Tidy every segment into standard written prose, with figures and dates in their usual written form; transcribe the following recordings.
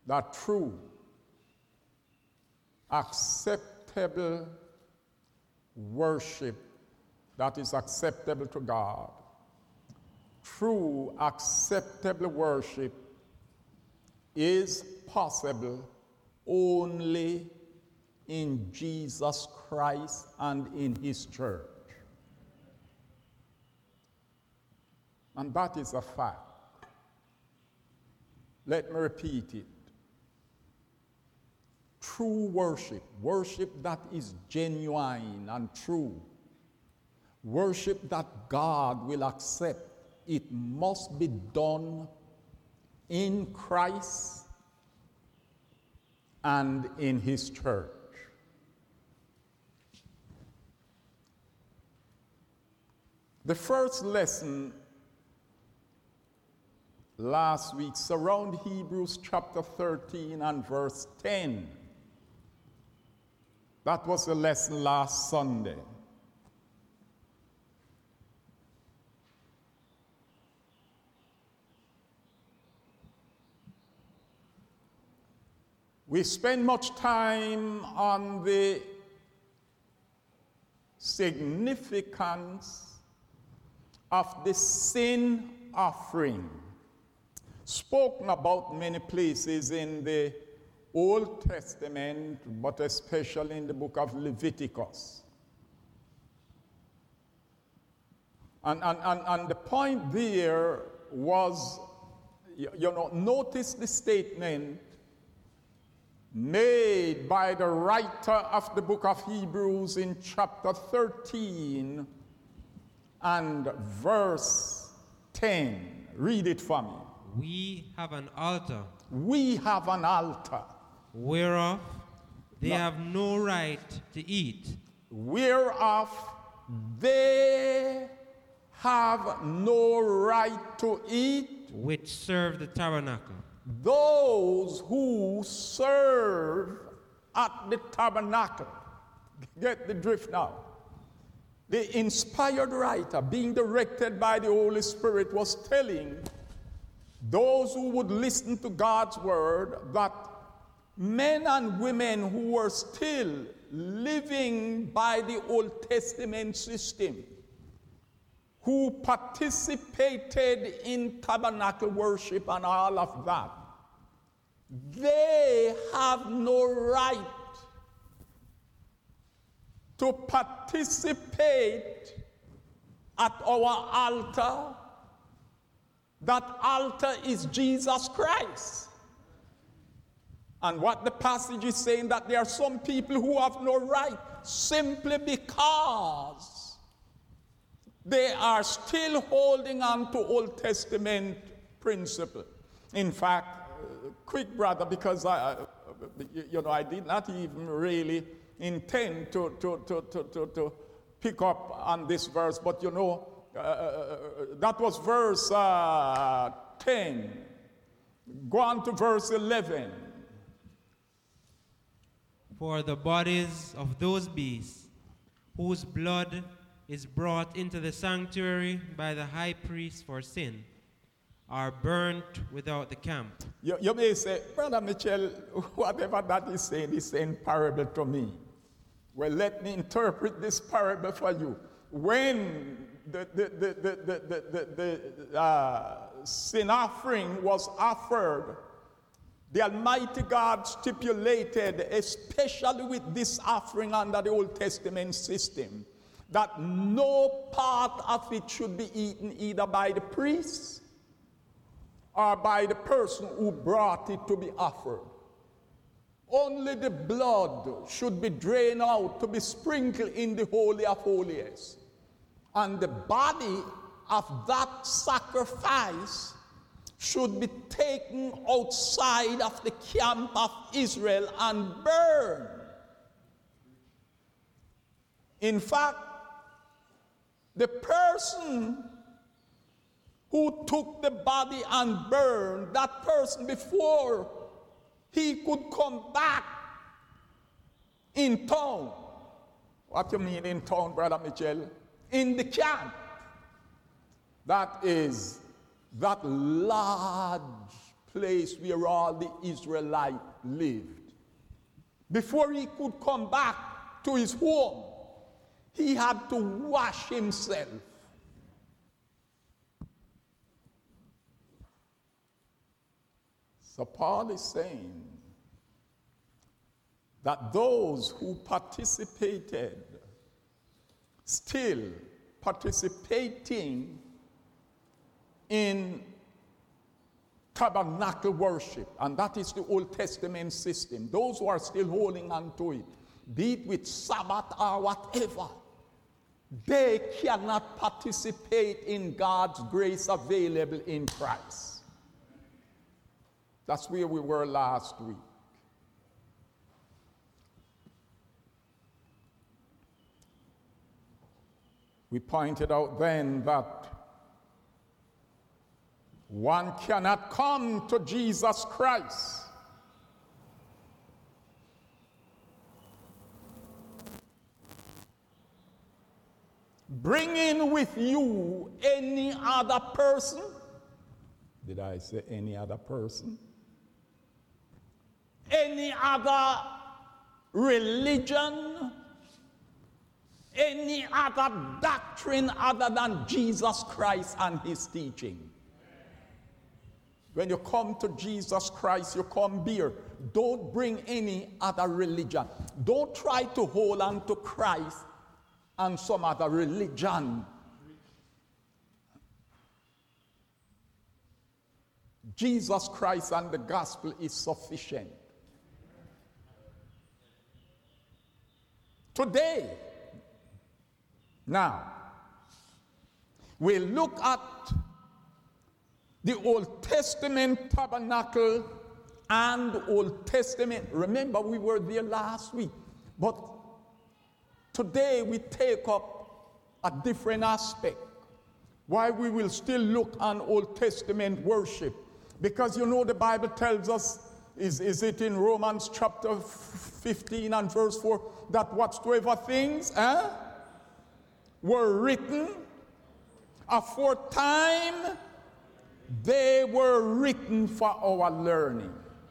that true, acceptable worship that is acceptable to God, true, acceptable worship is possible only in Jesus Christ and in His church. And that is a fact. Let me repeat it. True worship, worship that is genuine and true, worship that God will accept, it must be done in Christ and in His church. The first lesson last week surround Hebrews chapter 13 and verse 10. That was the lesson last Sunday. We spend much time on the significance of the sin offering, spoken about many places in the Old Testament, but especially in the book of Leviticus. And the point there was, notice the statement made by the writer of the book of Hebrews in chapter 13 and verse 10. Read it for me. We have an altar. We have an altar. Whereof they have no right to eat. Whereof they have no right to eat. Which serve the tabernacle. Those who serve at the tabernacle. Get the drift now. The inspired writer, being directed by the Holy Spirit, was telling those who would listen to God's word that men and women who were still living by the Old Testament system, who participated in tabernacle worship and all of that, they have no right to participate at our altar. That altar is Jesus Christ. And what the passage is saying, that there are some people who have no right simply because they are still holding on to Old Testament principle. In fact, quick brother, because I did not even really intend to pick up on this verse, but that was verse 10. Go on to verse 11. For the bodies of those beasts, whose blood is brought into the sanctuary by the high priest for sin, are burnt without the camp. You may say, Brother Mitchell, whatever that is saying parable to me. Well, let me interpret this parable for you. When the sin offering was offered, the Almighty God stipulated, especially with this offering under the Old Testament system, that no part of it should be eaten either by the priest or by the person who brought it to be offered. Only the blood should be drained out to be sprinkled in the Holy of Holies. And the body of that sacrifice should be taken outside of the camp of Israel and burned. In fact, the person who took the body and burned, that person, before he could come back in town. What you mean in town, Brother Mitchell? In the camp. That is that large place where all the Israelites lived. Before he could come back to his home, he had to wash himself. So Paul is saying that those who participated, still participating in tabernacle worship, and that is the Old Testament system, those who are still holding on to it, be it with Sabbath or whatever, they cannot participate in God's grace available in Christ. That's where we were last week. We pointed out then that one cannot come to Jesus Christ bringing with you any other person. Did I say any other person? Any other religion, any other doctrine other than Jesus Christ and his teaching. When you come to Jesus Christ, you come here. Don't bring any other religion. Don't try to hold on to Christ and some other religion. Jesus Christ and the gospel is sufficient. Today, now, we look at the Old Testament tabernacle and the Old Testament. Remember, we were there last week. But today we take up a different aspect. Why we will still look on Old Testament worship. Because you know the Bible tells us, is it in Romans chapter 15 and verse 4, that whatsoever things were written aforetime, they were written for our learning.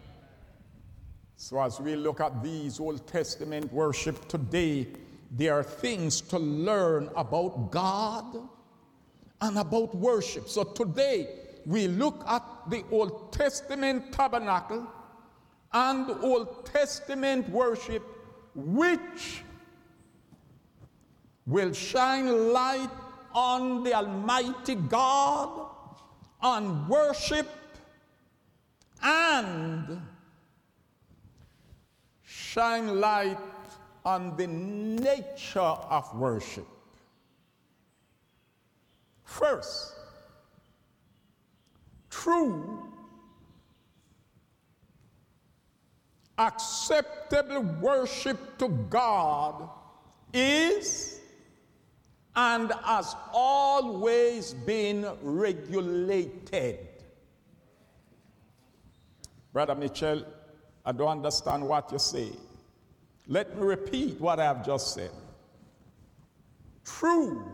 So as we look at these Old Testament worship today, there are things to learn about God and about worship. So today we look at the Old Testament tabernacle and the Old Testament worship, which will shine light on the Almighty God, on worship, and shine light on the nature of worship. First, true, acceptable worship to God is and has always been regulated. Brother Mitchell, I don't understand what you say. Let me repeat what I have just said. True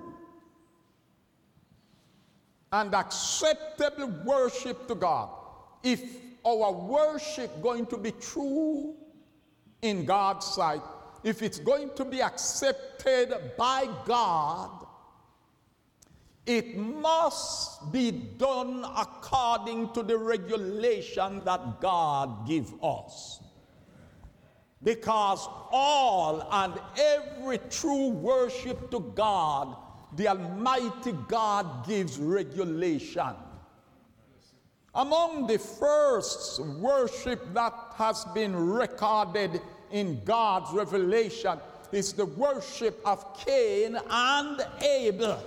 and acceptable worship to God. If our worship going to be true in God's sight, if it's going to be accepted by God, it must be done according to the regulation that God gives us. Because all and every true worship to God, the Almighty God gives regulation. Among the first worship that has been recorded in God's revelation is the worship of Cain and Abel.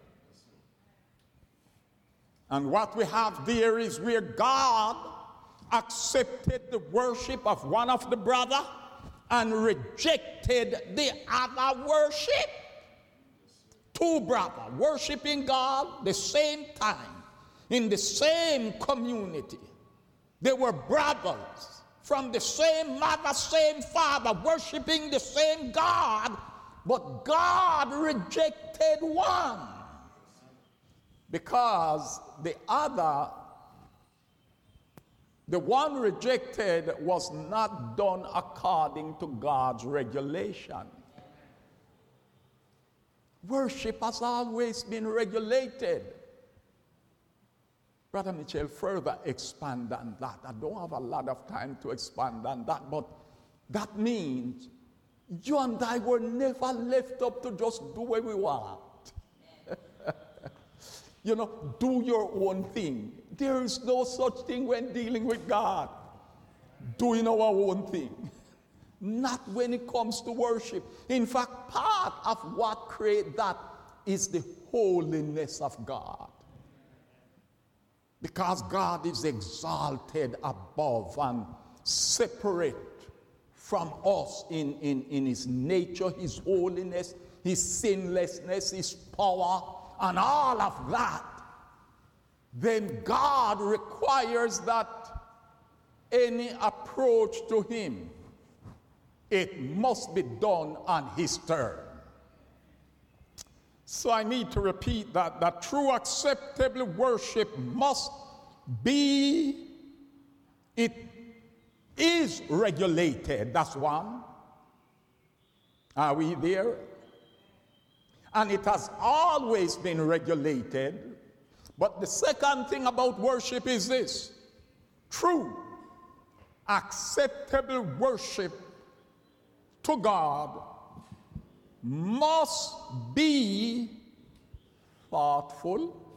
And what we have there is where God accepted the worship of one of the brothers and rejected the other worship. Two brothers worshiping God the same time in the same community. They were brothers from the same mother, same father, worshiping the same God, but God rejected one because the other The one rejected was not done according to God's regulation. Worship has always been regulated. Brother Mitchell further expand on that. I don't have a lot of time to expand on that, but that means you and I were never left up to just do what we want. Do your own thing. There is no such thing when dealing with God. Doing our own thing. Not when it comes to worship. In fact, part of what creates that is the holiness of God. Because God is exalted above and separate from us in his nature, his holiness, his sinlessness, his power, and all of that. Then God requires that any approach to him, it must be done on his terms. So I need to repeat that true acceptable worship must be, it is regulated. That's one. Are we there? And it has always been regulated. But the second thing about worship is this: true acceptable worship to God must be thoughtful,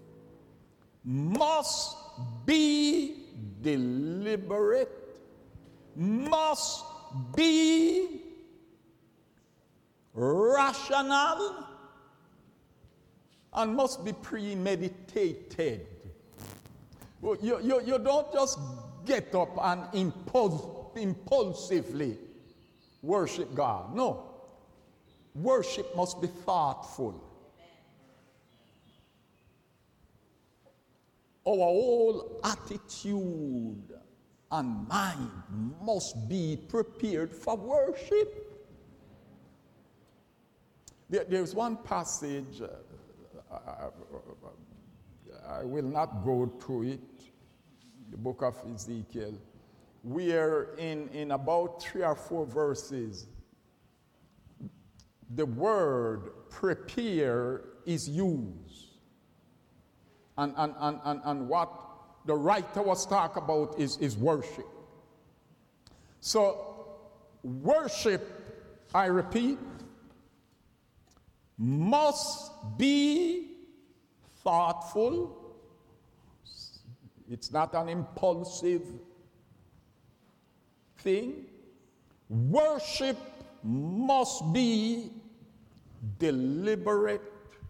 must be deliberate, must be rational, and must be premeditated. You don't just get up and impulsively worship God. No. Worship must be thoughtful. Our whole attitude and mind must be prepared for worship. There's one passage, I will not go through it, the book of Ezekiel, where in about 3 or 4 verses, the word prepare is used. And what the writer was talking about is worship. So, worship, I repeat, must be thoughtful. It's not an impulsive thing. Worship must be deliberate.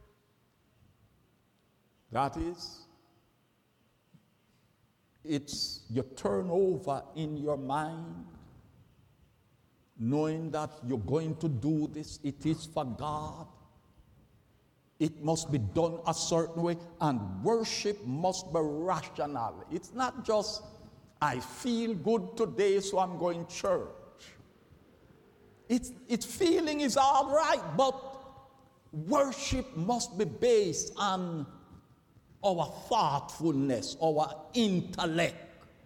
That is, it's you turn over in your mind, knowing that you're going to do this, it is for God. It must be done a certain way, and worship must be rational. It's not just, I feel good today, so I'm going to church. Its feeling is all right, but worship must be based on our thoughtfulness, our intellect.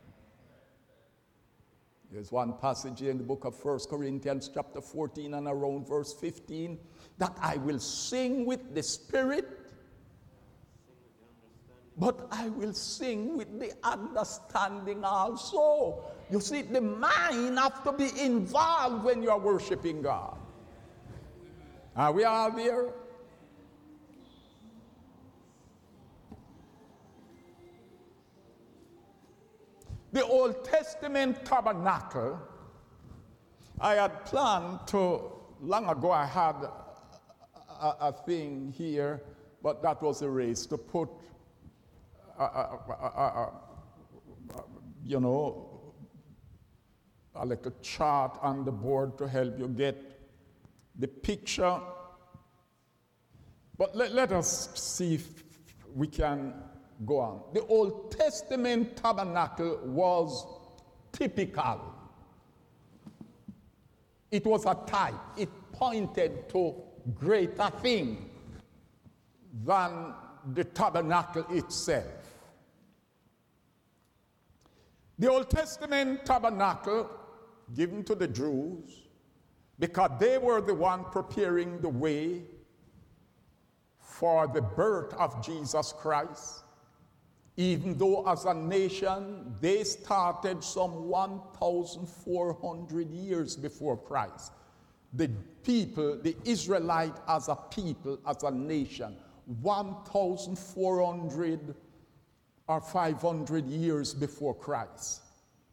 There's one passage in the book of 1 Corinthians chapter 14 and around verse 15, that I will sing with the Spirit, but I will sing with the understanding also. You see, the mind has to be involved when you are worshiping God. Are we all there? The Old Testament tabernacle, I had planned to, long ago I had a thing here, but that was erased, to put, a little chart on the board to help you get the picture. But let us see if we can go on. The Old Testament tabernacle was typical. It was a type. It pointed to greater thing than the tabernacle itself. The Old Testament tabernacle given to the Jews because they were the one preparing the way for the birth of Jesus Christ. Even though as a nation, they started some 1,400 years before Christ. The people, the Israelite as a people, as a nation, 1,400 or 500 years before Christ.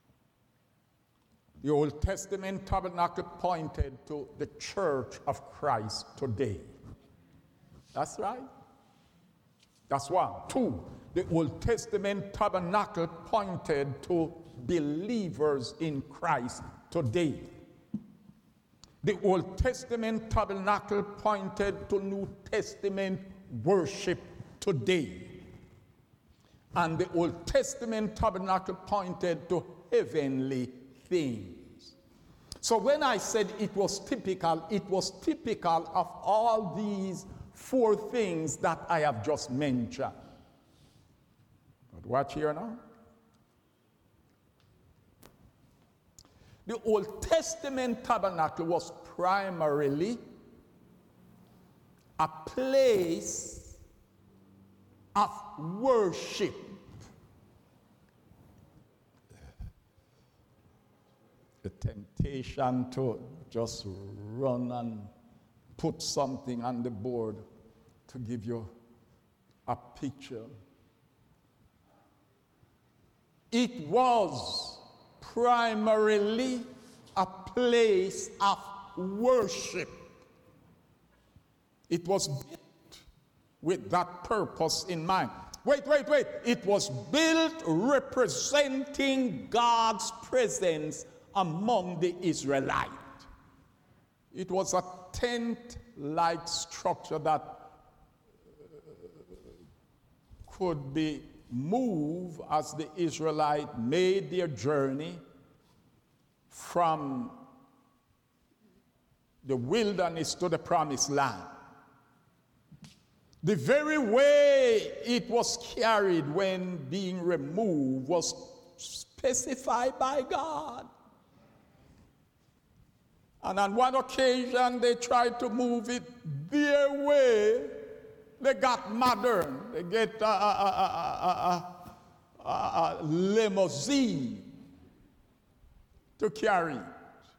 The Old Testament tabernacle pointed to the church of Christ today. That's right. That's one. Two, the Old Testament tabernacle pointed to believers in Christ today. The Old Testament tabernacle pointed to New Testament worship today. And the Old Testament tabernacle pointed to heavenly things. So when I said it was typical of all these four things that I have just mentioned. But watch here now. The Old Testament tabernacle was primarily a place of worship. The temptation to just run and put something on the board to give you a picture. It was primarily a place of worship. It was built with that purpose in mind. Wait. It was built representing God's presence among the Israelites. It was a tent-like structure that could be moved as the Israelites made their journey from the wilderness to the promised land. The very way it was carried when being removed was specified by God. And on one occasion, they tried to move it their way. They got modern. They get a limousine to carry it.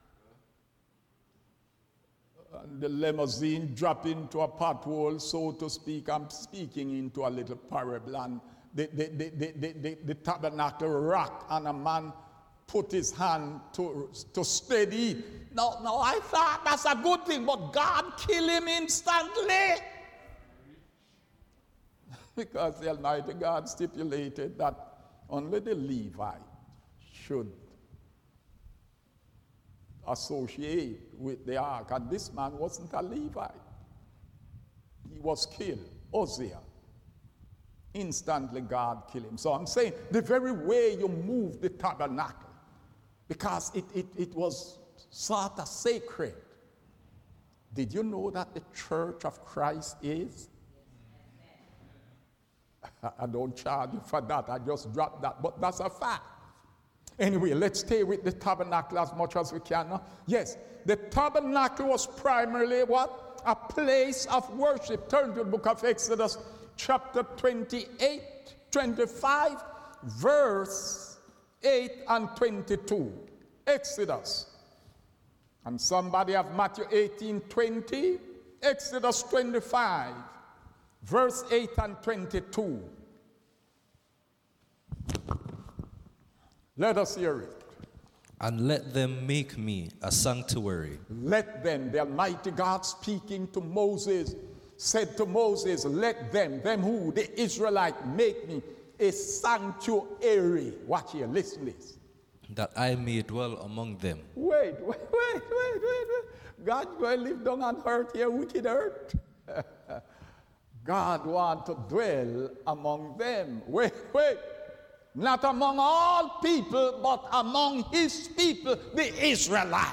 And the limousine dropped into a pothole, so to speak. I'm speaking into a little parable. And the tabernacle rocked, and a man put his hand to steady it. No, I thought that's a good thing, but God killed him instantly. Because the Almighty God stipulated that only the Levite should associate with the ark. And this man wasn't a Levite. He was killed. Hosea. Instantly God killed him. So I'm saying the very way you move the tabernacle, because it was sort of sacred. Did you know that the church of Christ is? I don't charge you for that. I just dropped that. But that's a fact. Anyway, let's stay with the tabernacle as much as we can now. Yes, the tabernacle was primarily what? A place of worship. Turn to the book of Exodus, chapter 28, 25, verse 8 and 22. Exodus. And somebody have Matthew 18, 20. Exodus 25, verse 8 and 22. Let us hear it. And let them make me a sanctuary. Let them, the Almighty God speaking to Moses, said to Moses, let them who, the Israelite, make me a sanctuary. Watch here, listen to this. That I may dwell among them. Wait. God going to live down on earth here, wicked earth. God wants to dwell among them. Wait. Not among all people, but among his people, the Israelite.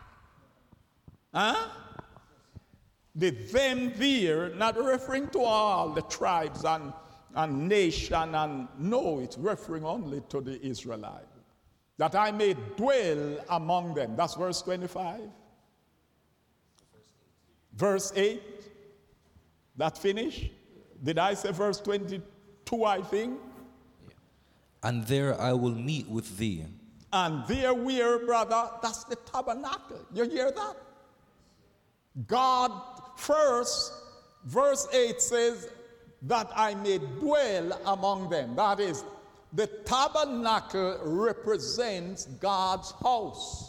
Huh? The them there, not referring to all the tribes and nation, and no, it's referring only to the Israelite. that I may dwell among them. That's verse 25. Verse 8. That finish? Did I say verse 22, I think? And there I will meet with thee. And there we are, brother, that's the tabernacle. You hear that? God first, verse 8 says, that I may dwell among them. That is, the tabernacle represents God's house.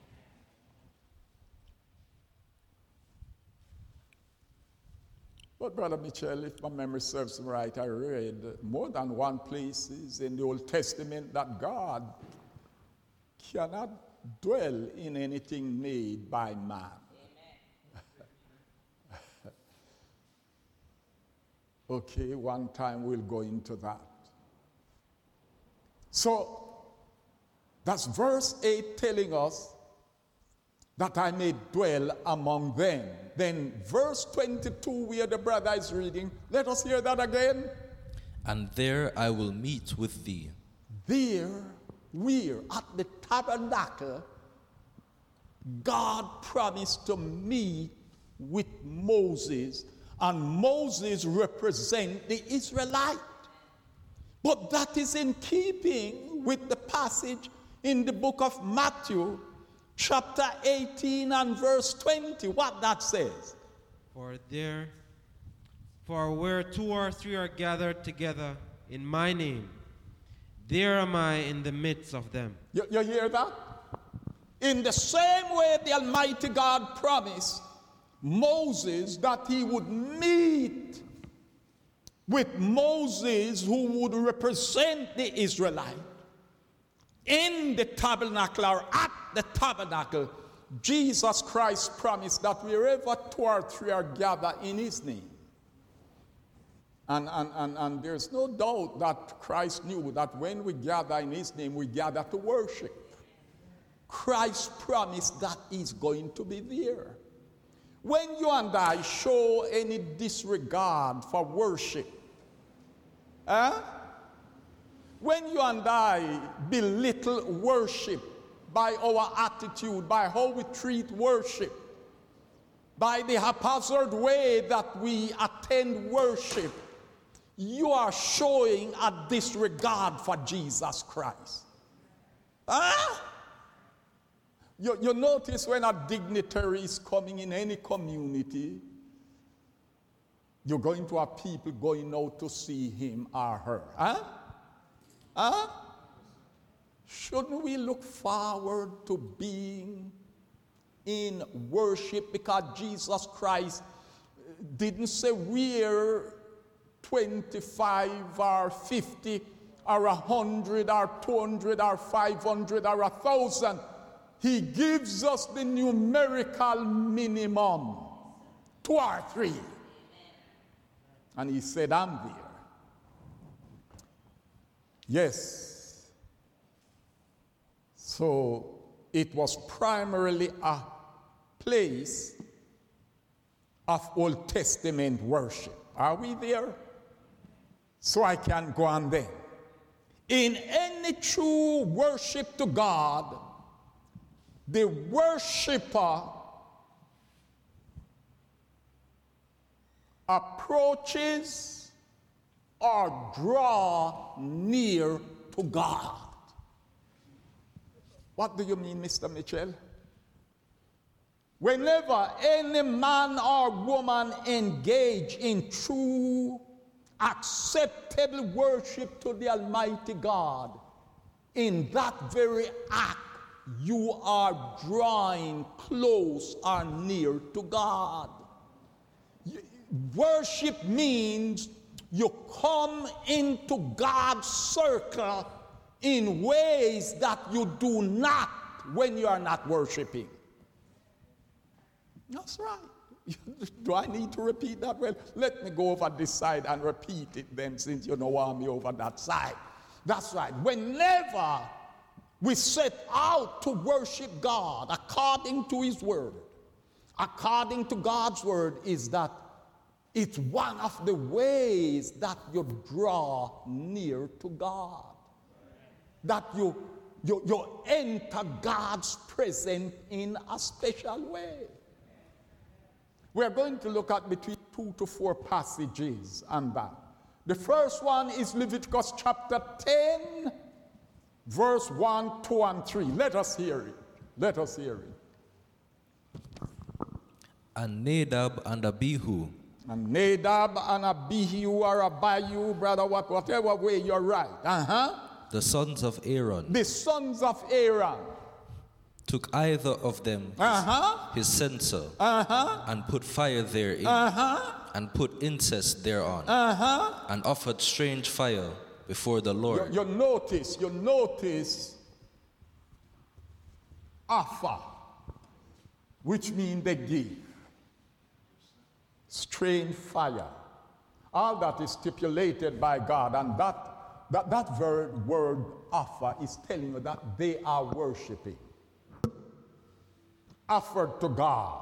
But Brother Mitchell, if my memory serves me right, I read more than one places in the Old Testament that God cannot dwell in anything made by man. Okay, one time we'll go into that. So, that's verse 8 telling us that I may dwell among them. Then verse 22 where the brother is reading, let us hear that again. And there I will meet with thee. There, where at the tabernacle, God promised to meet with Moses, and Moses represents the Israelite. But that is in keeping with the passage in the book of Matthew, chapter 18 and verse 20, what that says. For where 2 or 3 are gathered together in my name, there am I in the midst of them. You hear that? In the same way the Almighty God promised Moses that he would meet with Moses, who would represent the Israelite, in the tabernacle or at the tabernacle, Jesus Christ promised that wherever 2 or 3 are gathered in his name. And there's no doubt that Christ knew that when we gather in his name, we gather to worship. Christ promised that he's going to be there. When you and I show any disregard for worship, when you and I belittle worship by our attitude, by how we treat worship, by the haphazard way that we attend worship, you are showing a disregard for Jesus Christ. You notice when a dignitary is coming in any community, you're going to have people going out to see him or her. Shouldn't we look forward to being in worship? Because Jesus Christ didn't say we're 25 or 50 or 100 or 200 or 500 or 1,000. He gives us the numerical minimum, 2 or 3. And he said, I'm there. Yes. So it was primarily a place of Old Testament worship. Are we there? So I can go on then. In any true worship to God, the worshiper approaches or draw near to God. What do you mean, Mr. Mitchell? Whenever any man or woman engage in true, acceptable worship to the Almighty God, in that very act, you are drawing close or near to God. Worship means you come into God's circle in ways that you do not when you are not worshiping. That's right. Do I need to repeat that? Well, let me go over this side and repeat it then, since you don't want me over that side. That's right. Whenever we set out to worship God according to his word, according to God's word, is that it's one of the ways that you draw near to God. That you you enter God's presence in a special way. We're going to look at between 2 to 4 passages on that. The first one is Leviticus chapter 10, verse 1, 2, and 3. Let us hear it. Let us hear it. And Nadab and Abihu. And Nadab and Abihu or Abihu, brother, whatever way you're right. The sons of Aaron. The sons of Aaron. Took either of them his censer and put fire therein and put incense thereon and offered strange fire before the Lord. You notice offer, which means they give. Strange fire. All that is stipulated by God, and that word offer is telling you that they are worshiping. Offered to God.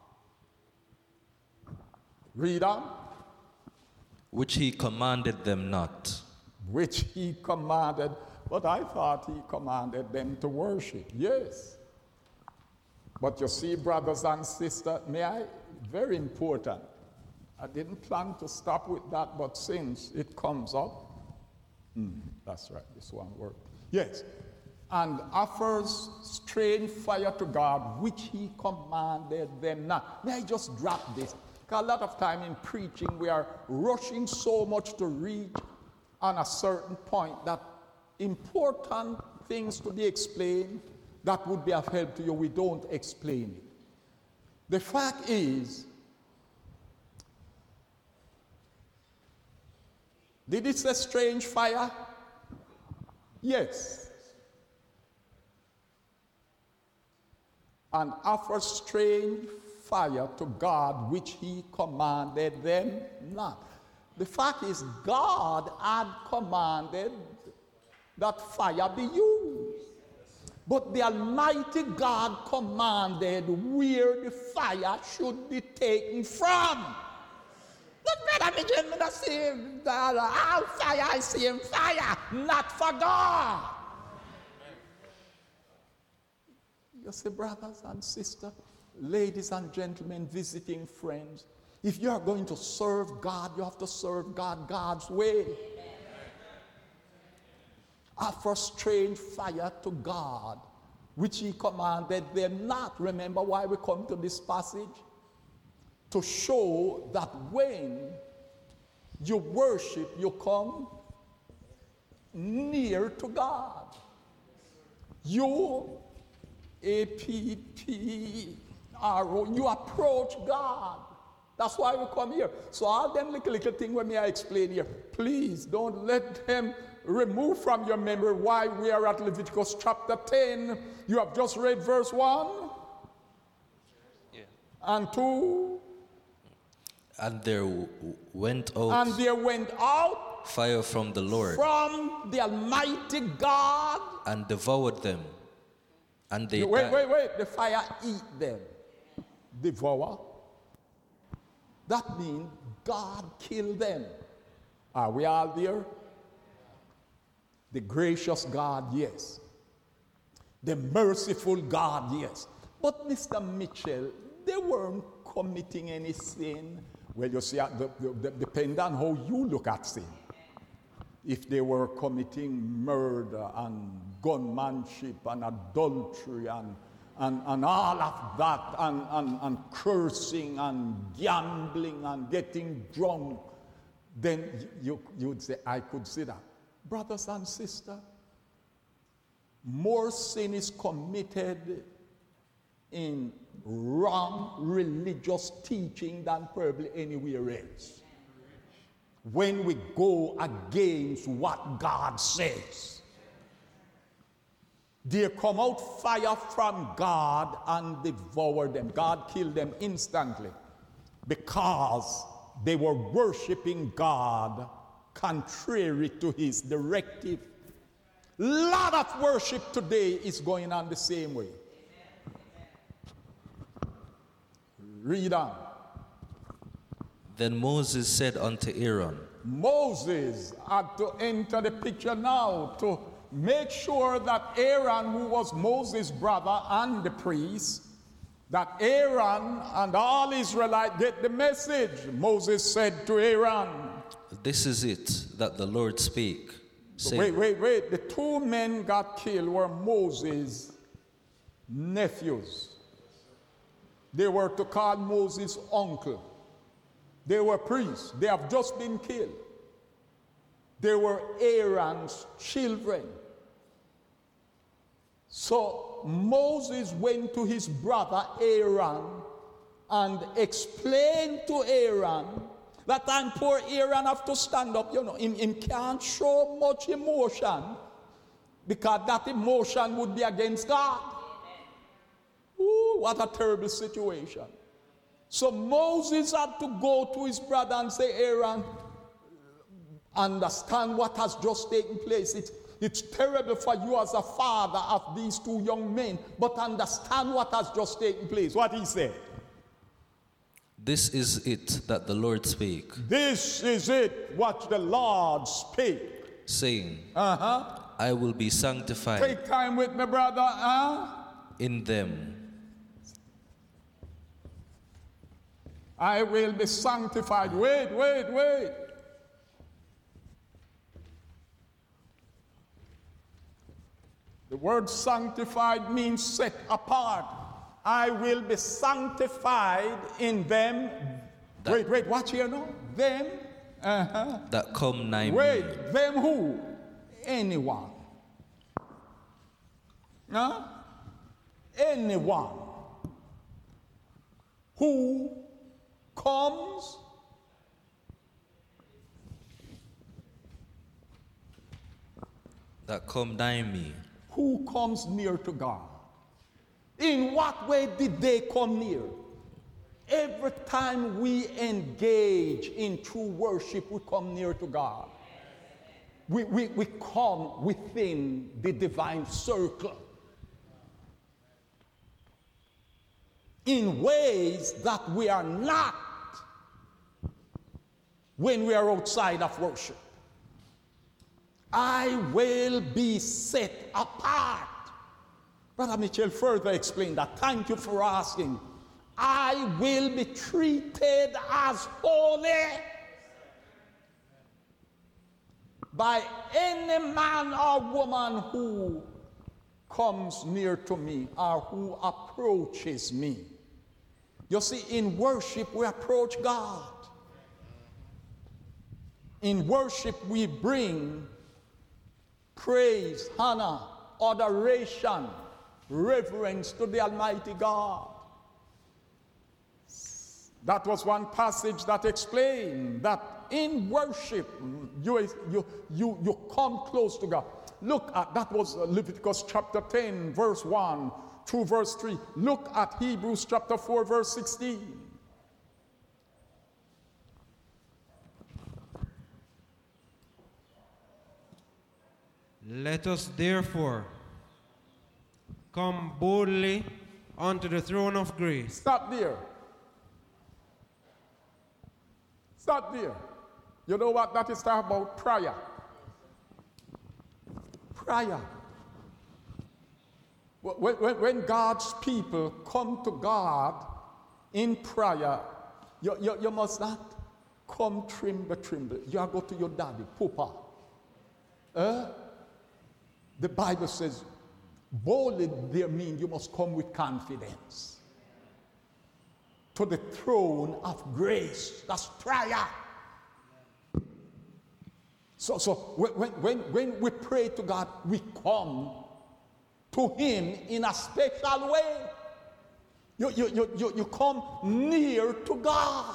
Read on. Which he commanded them not. Which he commanded, but I thought he commanded them to worship. Yes. But you see, brothers and sisters, very important. I didn't plan to stop with that, but since it comes up, that's right, this one word. Yes. And offers strange fire to God, which he commanded them not. May I just drop this? Because a lot of time in preaching, we are rushing so much to reach on a certain point that important things to be explained that would be of help to you, we don't explain it. The fact is, did it say strange fire? Yes. And offer strange fire to God, which he commanded them not. The fact is, God had commanded that fire be used. But the Almighty God commanded where the fire should be taken from. The brother begin to say, all fire is same fire, not for God. You see, brothers and sisters, ladies and gentlemen, visiting friends, if you are going to serve God, you have to serve God God's way. Offer strange fire to God, which he commanded them not. Remember why we come to this passage? To show that when you worship, you come near to God. You APPRO, you approach God. That's why we come here. So all them little things when I explain here, please don't let them remove from your memory why we are at Leviticus chapter 10. You have just read verse 1 and 2. And there went out. And there went out fire from the Lord. From the Almighty God. And devoured them. And they wait. The fire eat them. Devour. That means God killed them. Are we all there? The gracious God, yes. The merciful God, yes. But Mr. Mitchell, they weren't committing any sin. Well, you see, depend on how you look at sin. If they were committing murder and gunmanship and adultery and all of that and cursing and gambling and getting drunk, then you'd say, I could see that. Brothers and sisters, more sin is committed in wrong religious teaching than probably anywhere else. When we go against what God says, there come out fire from God and devour them. God killed them instantly because they were worshiping God contrary to his directive. A lot of worship today is going on the same way. Read on. Then Moses said unto Aaron. Moses had to enter the picture now make sure that Aaron, who was Moses' brother and the priest, that Aaron and all Israelites get the message. Moses said to Aaron, "This is it that the Lord spake, saying." Wait. The two men got killed were Moses' nephews. They were to call Moses uncle. They were priests. They have just been killed. They were Aaron's children. So Moses went to his brother Aaron and explained to Aaron that time poor Aaron have to stand up. You know, him can't show much emotion because that emotion would be against God. Ooh, what a terrible situation. So Moses had to go to his brother and say, Aaron, understand what has just taken place. It's terrible for you as a father of these two young men, but understand what has just taken place. What he said. "This is it that the Lord spake." This is it what the Lord spake. Saying, "I will be sanctified." Take time with me, brother. "In them." I will be sanctified. Wait. The word sanctified means set apart. I will be sanctified in them. Wait, watch here now. Them. That come nigh me. Wait, them who? Anyone. Anyone who comes that come nigh me. Who comes near to God? In what way did they come near? Every time we engage in true worship, we come near to God. We come within the divine circle in ways that we are not when we are outside of worship. I will be set apart. Brother Mitchell further explained that. Thank you for asking. I will be treated as holy by any man or woman who comes near to me or who approaches me. You see, in worship we approach God. In worship we bring praise, honor, adoration, reverence to the Almighty God. That was one passage that explained that in worship you come close to God. Look at, that was Leviticus chapter 10 verse 1 through verse 3. Look at Hebrews chapter 4 verse 16. Let us therefore come boldly unto the throne of grace. Stop there. Stop there. You know what that is talking about? Prayer. Prayer. When God's people come to God in prayer, you must not come tremble. You are go to your daddy, Papa. The Bible says, boldly there means you must come with confidence to the throne of grace. That's prayer. So when we pray to God, we come to Him in a special way. You come near to God.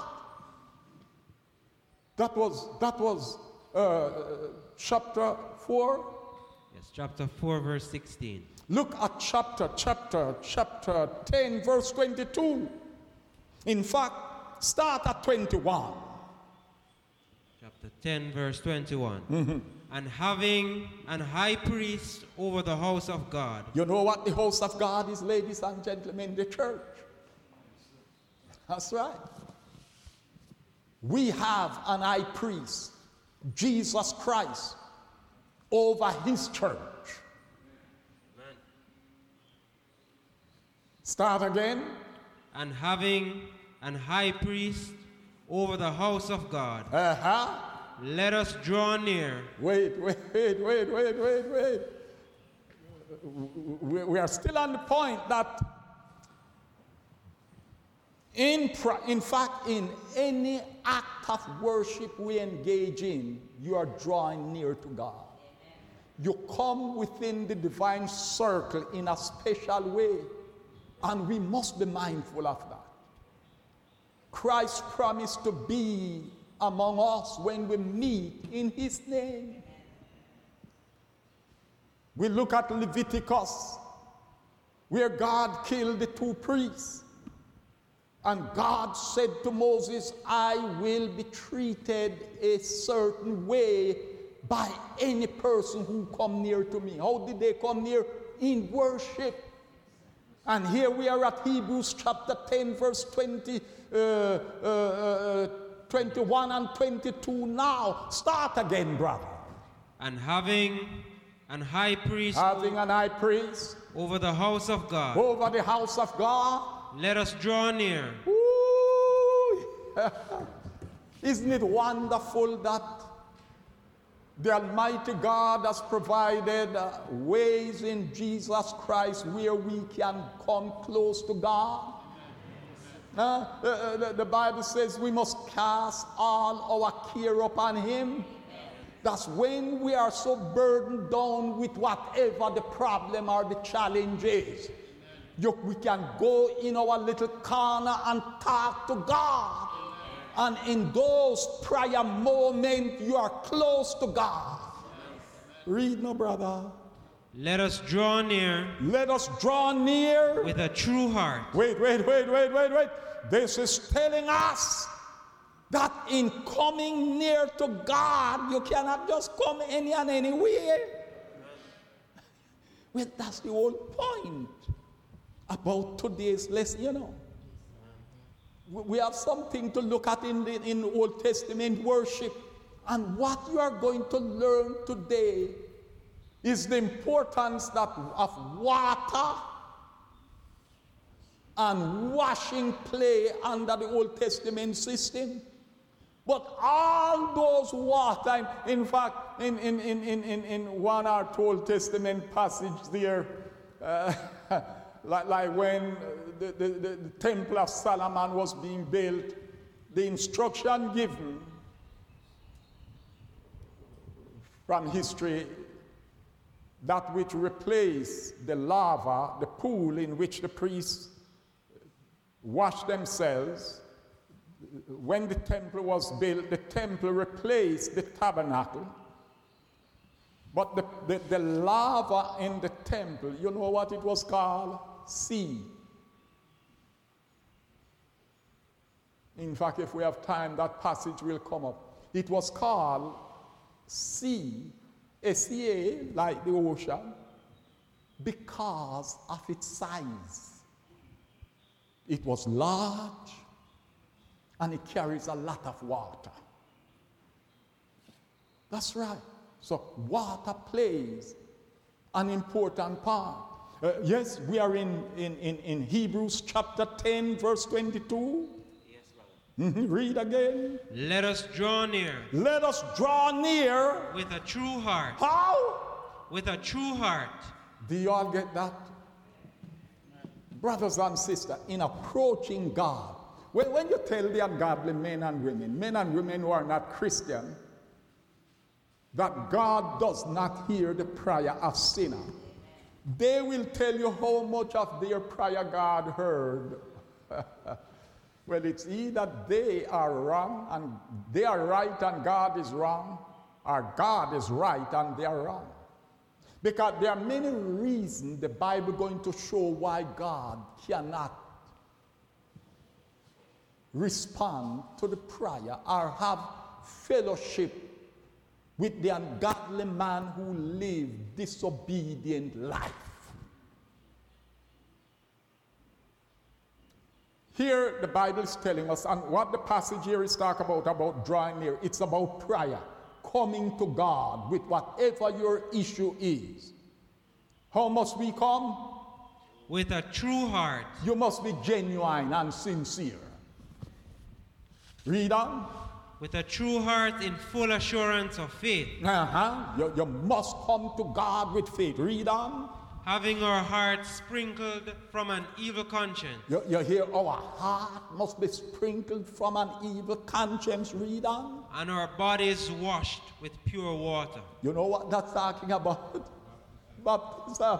That was chapter 4. Yes, chapter 4, verse 16. Look at chapter 10, verse 22. In fact, start at 21. Chapter 10, verse 21. Mm-hmm. And having an high priest over the house of God. You know what the house of God is, ladies and gentlemen? The church. That's right. We have an high priest, Jesus Christ, over His church. Start again. And having an high priest over the house of God, let us draw near. Wait. We are still on the point that in fact, in any act of worship we engage in, you are drawing near to God. You come within the divine circle in a special way, and we must be mindful of that. Christ promised to be among us when we meet in his name. We look at Leviticus, where God killed the 2 priests. And God said to Moses, I will be treated a certain way by any person who come near to me. How did they come near? In worship. And here we are at Hebrews chapter 10, verse 21 and 22 now. Start again, brother. And having an high priest over the house of God. Over the house of God. Let us draw near. Isn't it wonderful that the Almighty God has provided ways in Jesus Christ where we can come close to God? The Bible says we must cast all our care upon him. That's when we are so burdened down with whatever the problem or the challenge is. We can go in our little corner and talk to God. And in those prayer moments, you are close to God. Read, no brother. Let us draw near. Let us draw near. With a true heart. Wait. This is telling us that in coming near to God, you cannot just come any and anywhere. Well, that's the whole point about today's lesson, We have something to look at in the Old Testament worship. And what you are going to learn today is the importance of water and washing play under the Old Testament system. But all those water, in fact, in one or two Old Testament passage there, like when the Temple of Solomon was being built, the instruction given from history, that which replaced the lava, the pool in which the priests washed themselves. When the temple was built, the temple replaced the tabernacle. But the lava in the temple, you know what it was called? Sea. In fact, if we have time, that passage will come up. It was called sea, S-E-A, like the ocean, because of its size. It was large, and it carries a lot of water. That's right. So water plays an important part. Yes, we are in Hebrews chapter 10, verse 22. Yes, brother. Read again. Let us draw near. Let us draw near. With a true heart. How? With a true heart. Do you all get that? Brothers and sisters, in approaching God, when you tell the ungodly men and women who are not Christian, that God does not hear the prayer of sinner, they will tell you how much of their prayer God heard. Well, it's either they are wrong and they are right and God is wrong, or God is right and they are wrong. Because there are many reasons the Bible is going to show why God cannot respond to the prayer or have fellowship with the ungodly man who lived disobedient life. Here the Bible is telling us, and what the passage here is talking about drawing near, it's about prayer, coming to God with whatever your issue is. How must we come? with a true heart. You must be genuine and sincere. Read on. With a true heart in full assurance of faith. You must come to God with faith. Read on. Having our hearts sprinkled from an evil conscience. You hear, our heart must be sprinkled from an evil conscience. Read on. And our bodies washed with pure water. You know what that's talking about? Baptism.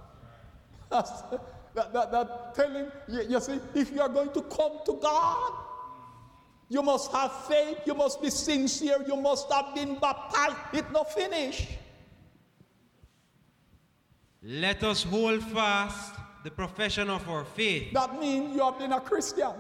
That telling, you see, if you are going to come to God, you must have faith, you must be sincere, you must have been baptized. It's not finished. Let us hold fast the profession of our faith. That means you have been a Christian.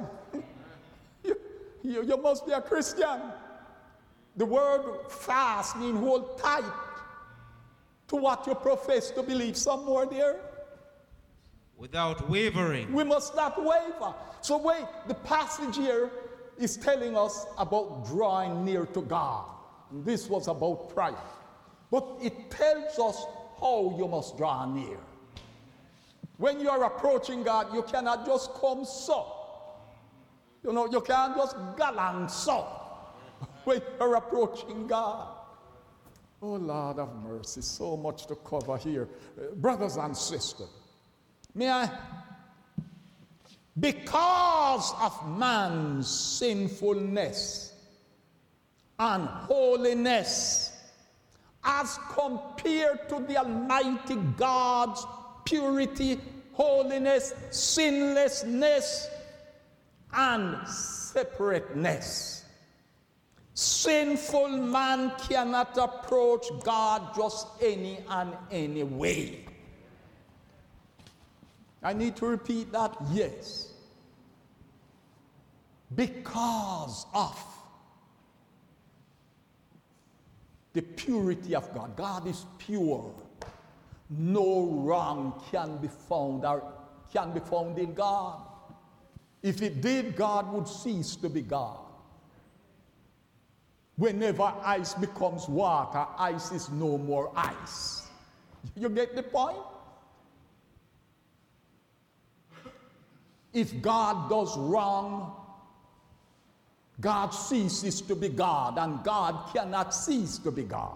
you must be a Christian. The word fast means hold tight to what you profess to believe. Somewhere there. Without wavering. We must not waver. So wait, the passage here is telling us about drawing near to God. This was about prayer. But it tells us how you must draw near. When you are approaching God, you cannot just come so. You can't just gallant so when you're approaching God. Oh, Lord of mercy, so much to cover here. Brothers and sisters, because of man's sinfulness and holiness as compared to the Almighty God's purity, holiness, sinlessness, and separateness, sinful man cannot approach God just any and any way. I need to repeat that, yes. Because of the purity of God. God is pure. No wrong can be found in God. If it did, God would cease to be God. Whenever ice becomes water, ice is no more ice. You get the point? If God does wrong, God ceases to be God, and God cannot cease to be God.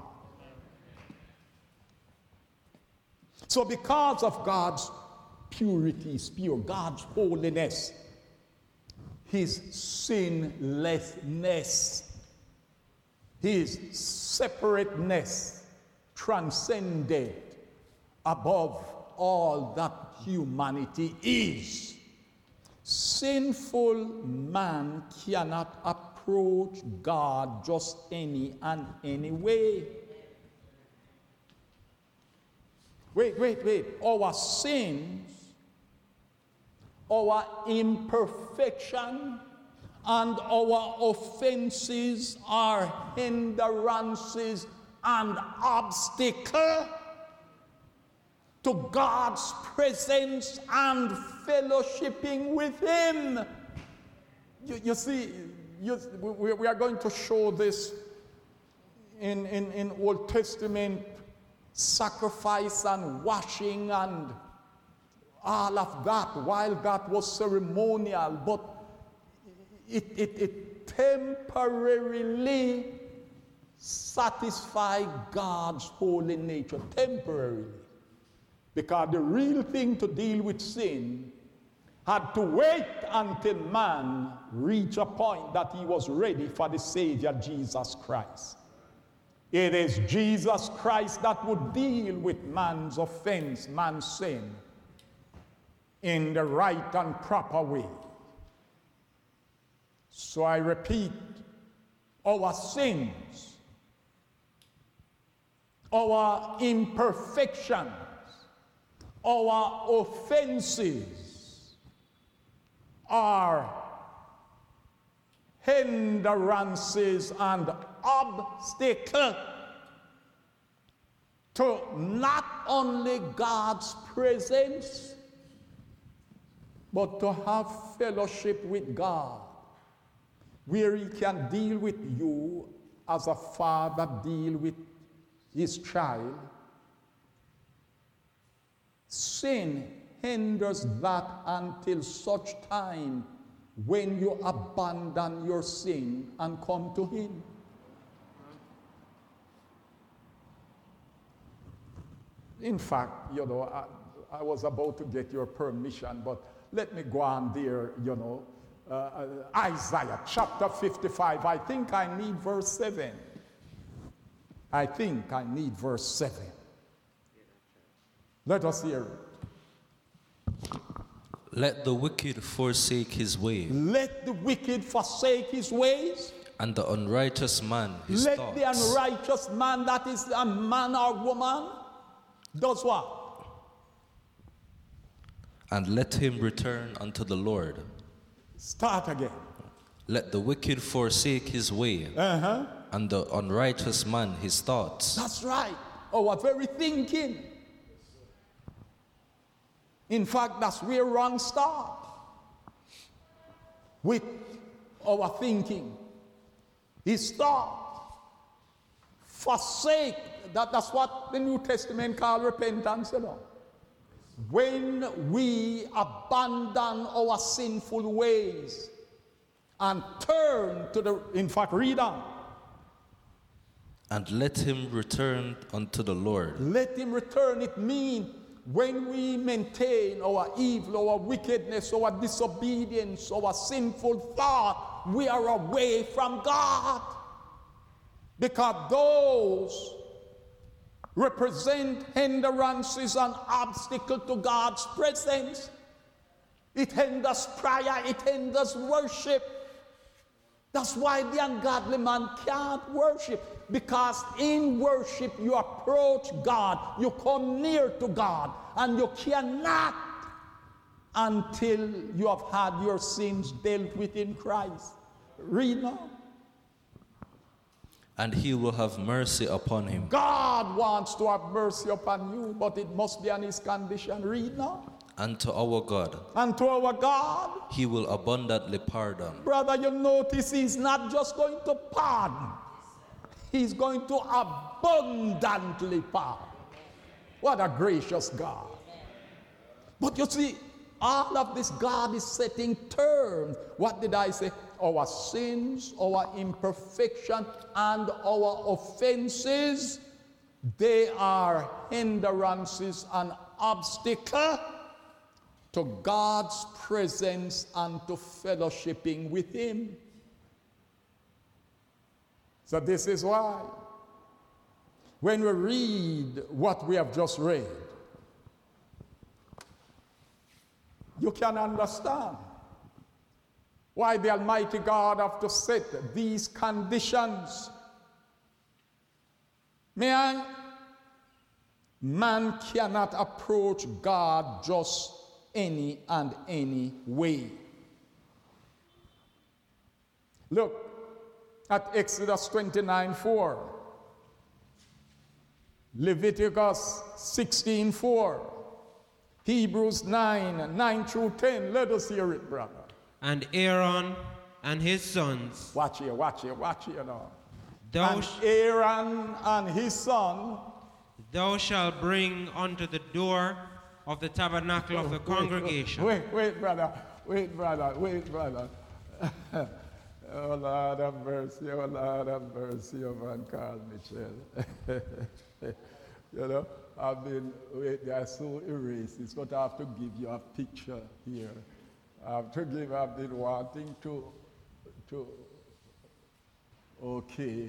So because of God's purity is pure, God's holiness, his sinlessness, his separateness transcended above all that humanity is. Sinful man cannot approach God just any and any way. Wait. Our sins, our imperfection, and our offenses are hindrances and obstacles to God's presence and fellowshipping with him. You see, we are going to show this in Old Testament sacrifice and washing and all of that, while that was ceremonial, but it temporarily satisfied God's holy nature, temporarily. Because the real thing to deal with sin had to wait until man reached a point that he was ready for the Savior, Jesus Christ. It is Jesus Christ that would deal with man's offense, man's sin, in the right and proper way. So I repeat, our sins, our imperfections, our offenses are hindrances and obstacles to not only God's presence, but to have fellowship with God, where he can deal with you as a father deal with his child. Sin hinders that until such time when you abandon your sin and come to him. In fact, I was about to get your permission, but let me go on there, Isaiah chapter 55. I think I need verse 7. I think I need verse 7. Let us hear it. Let the wicked forsake his way. Let the wicked forsake his ways. And the unrighteous man his Let thoughts. the unrighteous man, that is a man or woman, does what? And let him return unto the Lord. Start again. Let the wicked forsake his way. And the unrighteous man his thoughts. That's right. Our very thinking. In fact, that's where wrong starts. With our thinking. His thought. Forsake. That's what the New Testament calls repentance. When we abandon our sinful ways and turn to the, in fact, read on. And let him return unto the Lord. Let him return, it means when we maintain our evil, our wickedness, our disobedience, our sinful thought, we are away from God. Because those represent hindrances and obstacles to God's presence. It hinders prayer, it hinders worship. That's why the ungodly man can't worship. Because in worship you approach God, you come near to God, and you cannot until you have had your sins dealt with in Christ. Read now. And he will have mercy upon him. God wants to have mercy upon you, but it must be on his condition. Read now. And to our God. And to our God. He will abundantly pardon. Brother, you notice he's not just going to pardon. He's going to abundantly pardon. What a gracious God. But you see, all of this God is setting terms. What did I say? Our sins, our imperfection, and our offenses, they are hindrances and obstacles to God's presence and to fellowshipping with him. So this is why when we read what we have just read, you can understand why the Almighty God have to set these conditions. Man cannot approach God just any and any way. Look at Exodus 29:4, Leviticus 16:4, Hebrews 9 through 10. Let us hear it, brother. And Aaron and his sons. Watch here now. And Aaron and his son. Thou shalt bring unto the door of the tabernacle of the congregation. Wait, brother. Oh, Lord have mercy, oh, man, Carl Mitchell. They're so racist, but I have to give you a picture here. I've been wanting to, okay.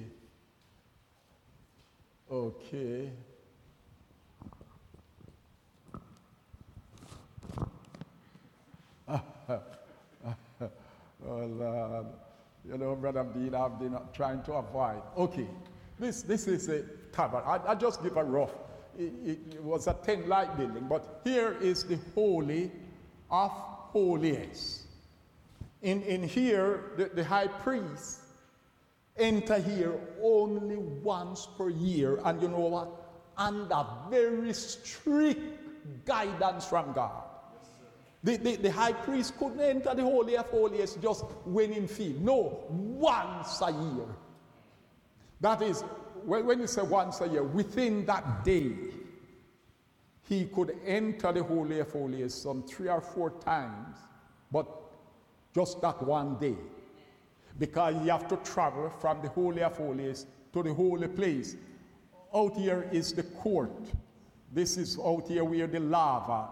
Oh, Lord. Brother Dean, I've been trying to avoid. Okay, this is a tabernacle. I just give a rough. It was a 10-light building, but here is the Holy of Holies. In here, the high priest enter here only once per year, and you know what? Under very strict guidance from God. The high priest couldn't enter the Holy of Holies just when in field. No, once a year. That is, when you say once a year, within that day, he could enter the Holy of Holies some 3 or 4 times, but just that one day. Because you have to travel from the Holy of Holies to the holy place. Out here is the court. This is out here where the lava,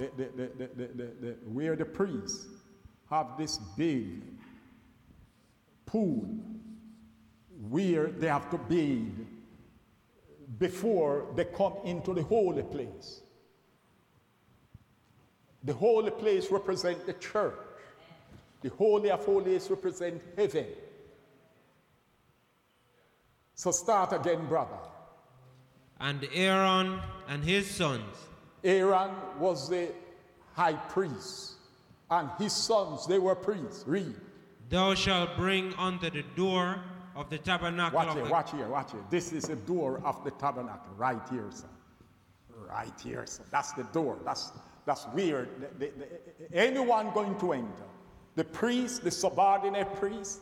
where the priests have this big pool where they have to bathe before they come into the holy place. The holy place represents the church. The Holy of Holies represents heaven. So start again, brother. And Aaron and his sons. Aaron was the high priest, and his sons, they were priests. Read. Thou shalt bring unto the door of the tabernacle. Watch here. This is the door of the tabernacle, right here, sir. Right here, sir. That's the door. That's weird. Anyone going to enter. The priest, the subordinate priest.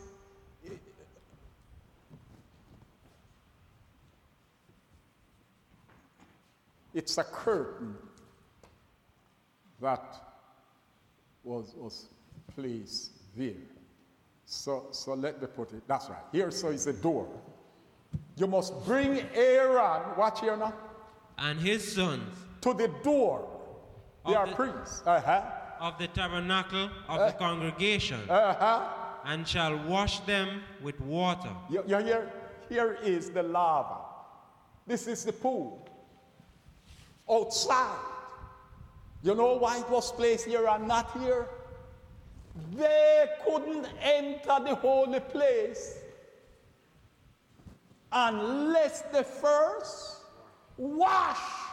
It's a curtain that was placed there. So let me put it. That's right. Here, so is the door. You must bring Aaron, watch here now, and his sons to the door. They are priests. Of the tabernacle of the congregation, and shall wash them with water. Here is the lava. This is the pool. Outside. You know why it was placed here and not here? They couldn't enter the holy place unless they first wash.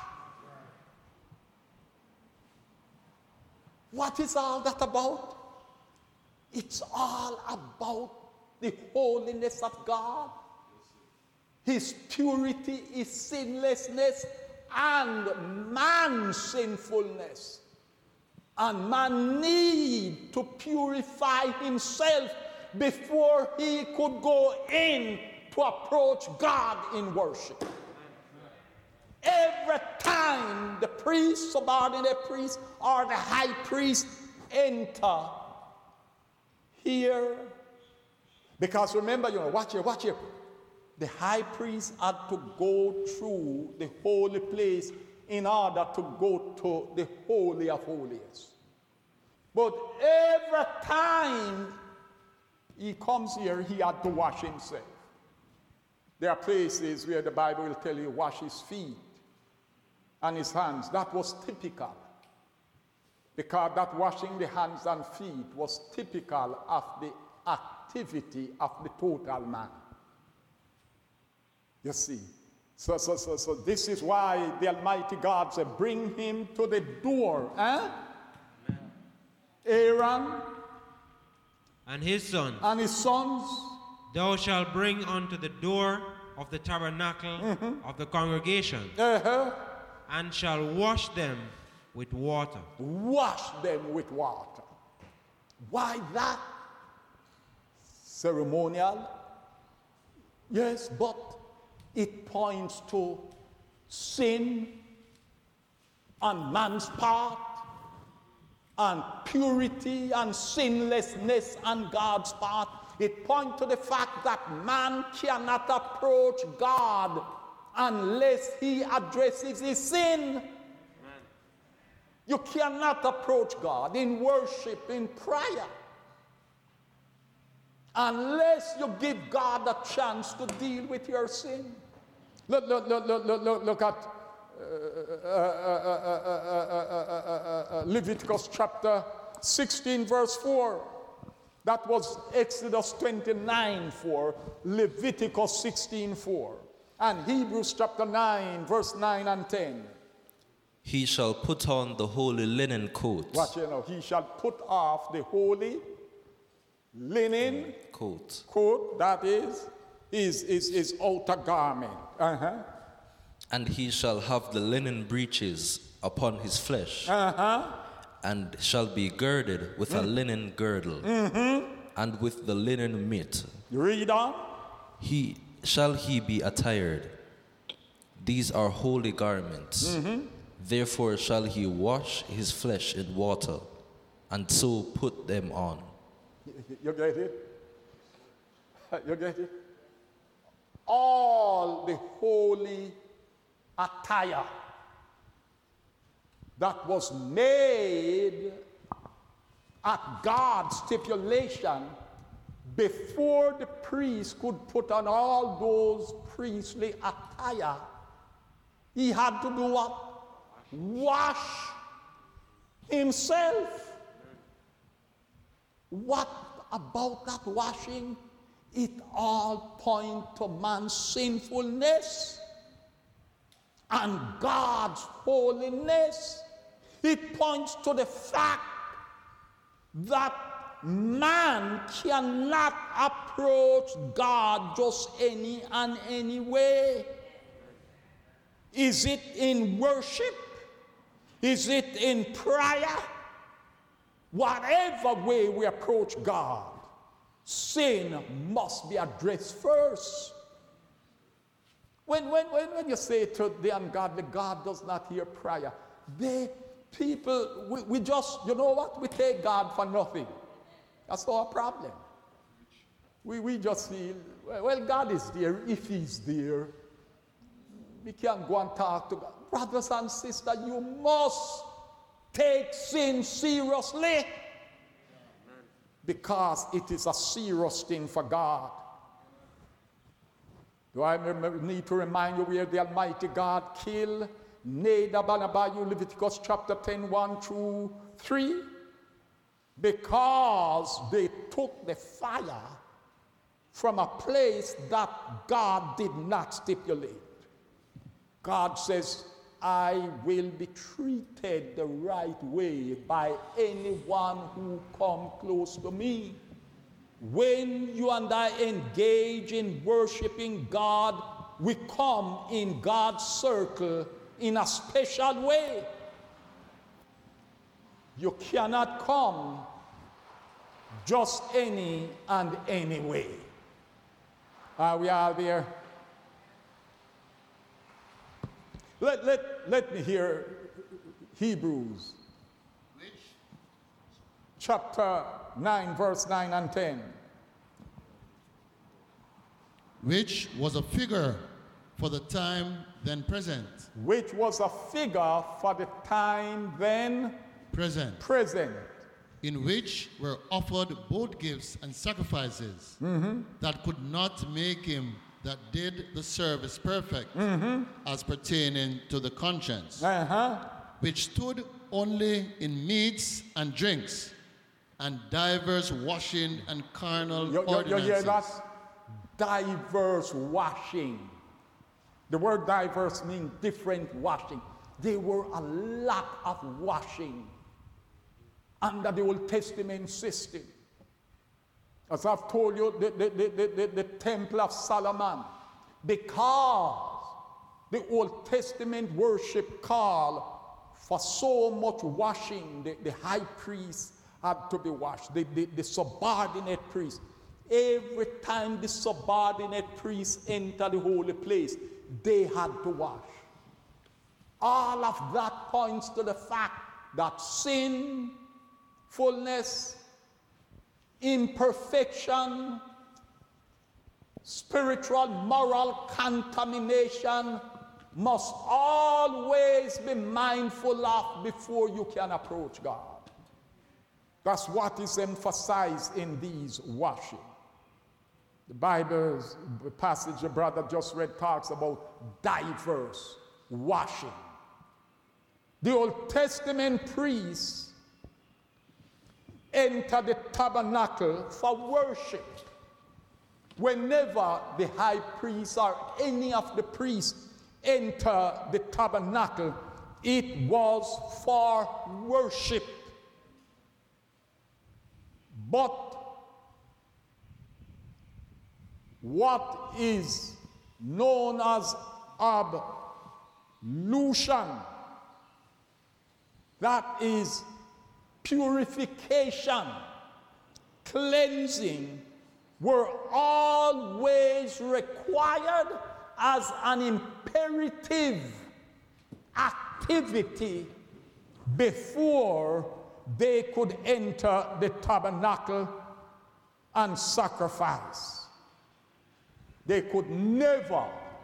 What is all that about? It's all about the holiness of God, His purity, His sinlessness, and man's sinfulness. And man need to purify himself before he could go in to approach God in worship. Every time the priest, subordinate priest, or the high priest enter here, because remember, watch here. The high priest had to go through the holy place in order to go to the Holy of Holies. But every time he comes here, he had to wash himself. There are places where the Bible will tell you wash his feet and his hands. That was typical, because that washing the hands and feet was typical of the activity of the total man. You see, so this is why the Almighty God said, bring him to the door. Aaron and his sons. Thou shalt bring unto the door of the tabernacle of the congregation, and shall wash them with water. Wash them with water. Why that? Ceremonial? Yes, but it points to sin on man's part, and purity and sinlessness on God's part. It points to the fact that man cannot approach God unless he addresses his sin. You cannot approach God in worship, in prayer, unless you give God a chance to deal with your sin. Look at Leviticus chapter 16, verse 4. That was Exodus 29, 4. Leviticus 16, 4. And Hebrews chapter 9, verse 9 and 10. He shall put on the holy linen coat. Watch, he shall put off the holy linen coat. That is his outer garment. And he shall have the linen breeches upon his flesh, and shall be girded with a linen girdle, and with the linen mitt. Read on. Shall he be attired. These are holy garments. Therefore shall he wash his flesh in water, and so put them on. You get it? You get it? All the holy attire that was made at God's stipulation before the priest could put on all those priestly attire, he had to do what? Wash himself. What about that washing? It all points to man's sinfulness and God's holiness. It points to the fact that man cannot approach God just any and any way. Is it in worship? Is it in prayer? Whatever way we approach God, sin must be addressed first. When you say to the ungodly, God does not hear prayer, we just, you know what? We take God for nothing. That's our problem. We just feel, well, God is there. If he's there, we can go and talk to God. Brothers and sisters, you must take sin seriously, because it is a serious thing for God. Do I need to remind you where the Almighty God killed Nadab and Abihu, Leviticus chapter 10, 1 through 3? Because they took the fire from a place that God did not stipulate. God says, I will be treated the right way by anyone who comes close to me. When you and I engage in worshiping God, we come in God's circle in a special way. You cannot come just any and any way. Are we all there? Let me hear Hebrews chapter 9, verse 9 and 10. Which was a figure for the time then present. Which was a figure for the time then present. In which were offered both gifts and sacrifices that could not make him that did the service perfect, as pertaining to the conscience, which stood only in meats and drinks, and divers washing and carnal ordinances. You hear that? Diverse washing. The word diverse means different washing. There were a lot of washing under the Old Testament system. As I've told you, the Temple of Solomon, because the Old Testament worship called for so much washing, the high priest had to be washed, the subordinate priest. Every time the subordinate priest entered the holy place, they had to wash. All of that points to the fact that sinfulness, imperfection, spiritual, moral contamination must always be mindful of before you can approach God. That's what is emphasized in these washing. The Bible's passage the brother just read talks about diverse washing. The Old Testament priests enter the tabernacle for worship. Whenever the high priest or any of the priests enter the tabernacle, it was for worship. But what is known as ablution, that is purification, cleansing, were always required as an imperative act activity before they could enter the tabernacle and sacrifice. They could never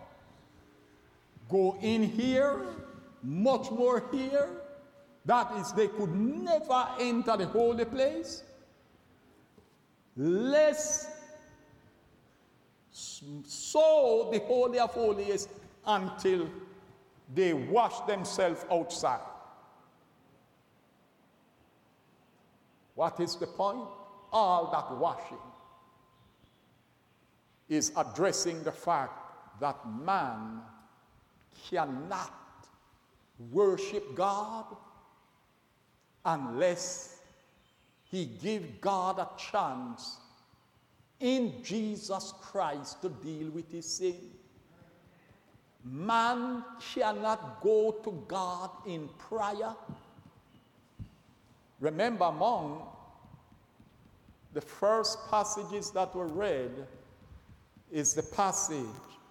go in here, much more here. That is, they could never enter the holy place, lest so the Holy of Holies until they wash themselves outside. What is the point? All that washing is addressing the fact that man cannot worship God unless he give God a chance in Jesus Christ to deal with his sin. Man cannot go to God in prayer. Remember, among the first passages that were read is the passage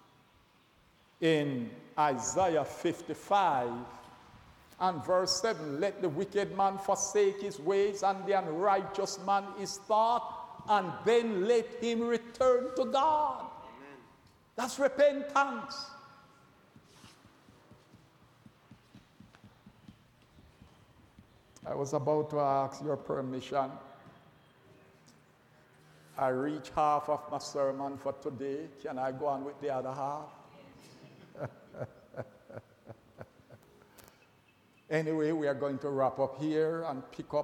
in Isaiah 55 and verse 7. Let the wicked man forsake his ways and the unrighteous man his thought, and then let him return to God. Amen. That's repentance. I was about to ask your permission. I reached half of my sermon for today. Can I go on with the other half? Anyway, we are going to wrap up here and pick up